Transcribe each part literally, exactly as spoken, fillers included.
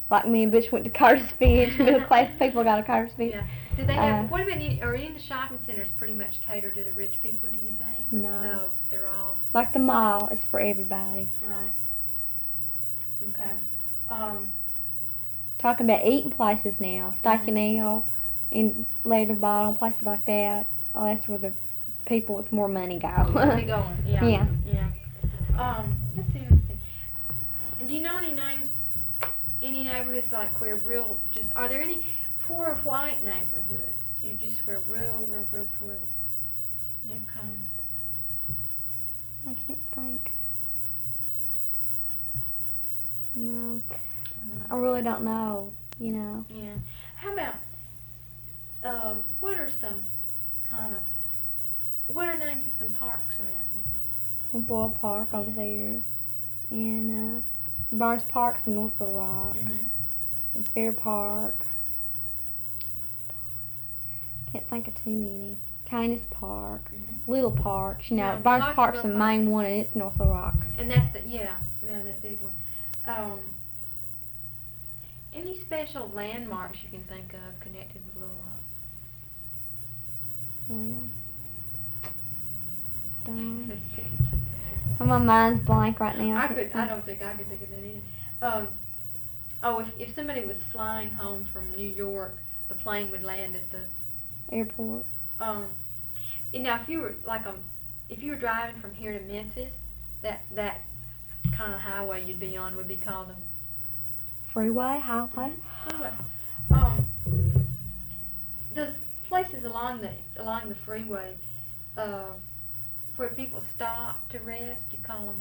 Like me and Butch went to Curtis Bench. Middle class people got a Curtis Bench. Yeah. Do they have? Uh, what about any? Are any of the shopping centers pretty much catered to the rich people? Do you think? No. No, they're all. Like the mall, it's for everybody. Right. Okay. Um. Talking about eating places now, Steak and Ale, and Leather Bottom, places like that. Oh, that's where the people with more money go. Where they going? Yeah. Yeah. Yeah. Um. That's interesting. Do you know any names? Any neighborhoods like where real just are there any poor white neighborhoods? You just where real, real, real poor. You know, kind I can't think. No, of. I really don't know. You know. Yeah. How about, uh, what are some kind of, what are names of some parks around here? Boyle Park over there, and uh, Burns Park's in North Little Rock, Mm-hmm. and Fair Park. Can't think of too many. Canis Park, Mm-hmm. Little Parks. You know, Yeah, Burns lots of Park's the little main one, and it's North Little Rock. And that's the, yeah, yeah, that big one. Um, any special landmarks you can think of connected with Little Rock? Well, darn. My mind's blank right now. I can't could, I think. don't think I could think of that either. Um, oh, if, if somebody was flying home from New York, the plane would land at the, Airport. um, and now if you were, like, um, if you were driving from here to Memphis, that, that kind of highway you'd be on would be called a Freeway, highway. freeway. Um, those places along the, along the freeway, uh, where people stop to rest, you call them?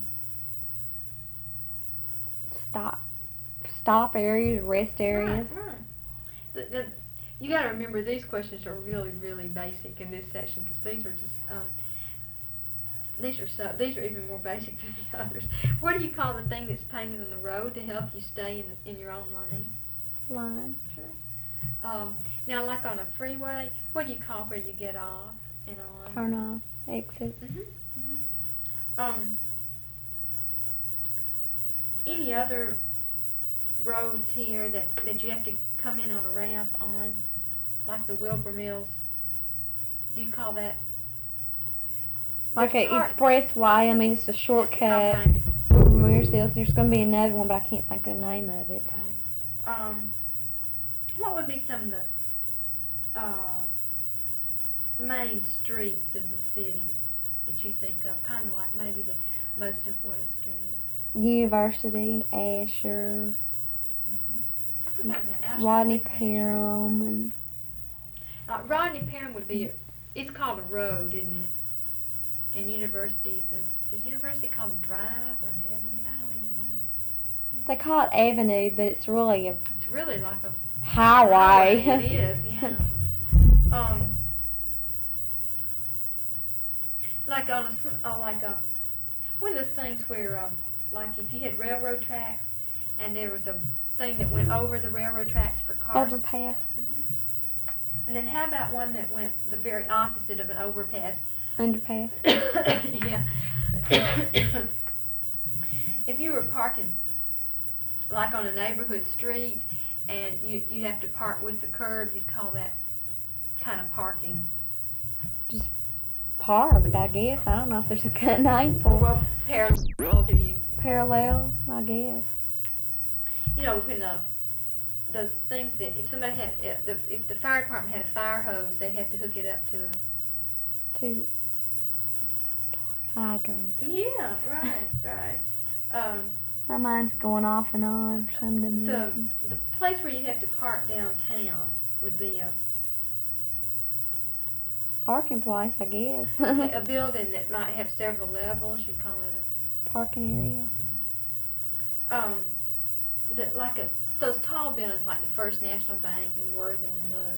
Stop. Stop areas, rest areas. Right, right. The, the, you got to remember these questions are really, really basic in this section because these are just, um, these are so, these are even more basic than the others. What do you call the thing that's painted on the road to help you stay in in your own lane? Line. Sure. Um, now, like on a freeway, what do you call where you get off and on? Turn off. Exit. Mhm. Mhm. Um. Any other roads here that that you have to come in on a ramp on, like the Wilbur Mills? Do you call that? Like There's an parts- expressway. I mean, it's a shortcut. Okay. From Mearsdale. There's going to be another one, but I can't think of the name of it. Okay. Um. What would be some of the uh, main streets of the city that you think of? Kind of like maybe the most important streets. University and Asher, Mm-hmm. Rodney Parham, and Uh, Rodney Parham would be, a, it's called a road, isn't it? And University's a, is University called a drive or an avenue? I don't even know. they call it Avenue, but it's really a It's really like a highway. It is, yeah. um, like on a, sm- uh, like a, one of those things where, um, like if you had railroad tracks and there was a thing that went over the railroad tracks for cars. Overpass. Hmm. And then how about one that went the very opposite of an overpass? Underpass. Yeah. If you were parking like on a neighborhood street and you, you'd have to park with the curb, you'd call that kind of parking. Just parked, I guess. I don't know if there's a good name for it. Well, parallel to you. Parallel, I guess. You know, when the, the things that, if somebody had, if the, if the fire department had a fire hose, they'd have to hook it up to a... To hydrant. Yeah, right, right. Um, My mind's going off and on for some the, reason. the place where you'd have to park downtown would be a, Parking place, I guess. a building that might have several levels. You'd call it Parking area. a, um, the, like a, those tall buildings like the First National Bank and Worthing and those.